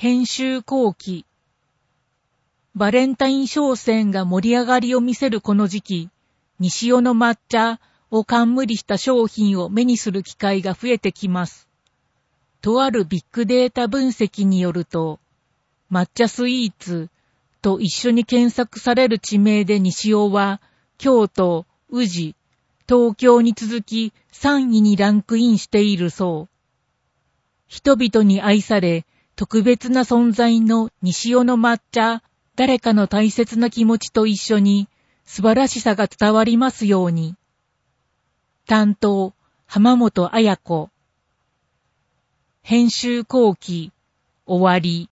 編集後期。バレンタイン商戦が盛り上がりを見せるこの時期、西尾の抹茶を冠した商品を目にする機会が増えてきます。とあるビッグデータ分析によると、抹茶スイーツと一緒に検索される地名で西尾は、京都、宇治、東京に続き3位にランクインしているそう。人々に愛され、特別な存在の西尾の抹茶、誰かの大切な気持ちと一緒に素晴らしさが伝わりますように。担当、浜本彩子。編集後期、終わり。